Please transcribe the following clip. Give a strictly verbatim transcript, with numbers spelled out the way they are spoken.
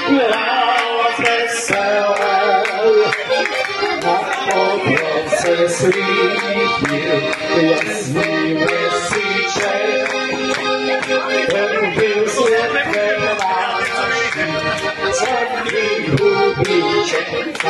Grała weselę, na obroce slíbil, jasný měsíček. Ten byl světlem náš, zadní hubíček.